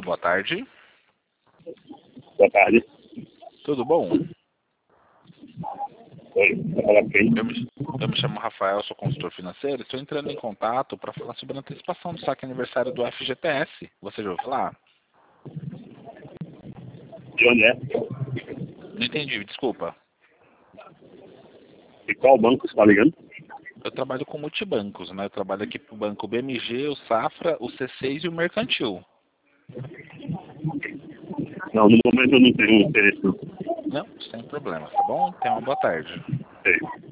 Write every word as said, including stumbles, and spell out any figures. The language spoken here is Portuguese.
Boa tarde. Boa tarde. Tudo bom? Oi, vai falar quem? Eu me, eu me chamo Rafael, sou consultor financeiro. Estou entrando em contato para falar sobre a antecipação do saque aniversário do F G T S. Você já ouviu falar? De onde é? Não entendi, desculpa. E qual banco você está ligando? Eu trabalho com multibancos, né? Eu trabalho aqui para o banco B M G, o Safra, o C seis e o Mercantil. Não, no momento eu não tenho interesse. Não. Não, sem problema, tá bom? Tenha uma boa tarde. Sei.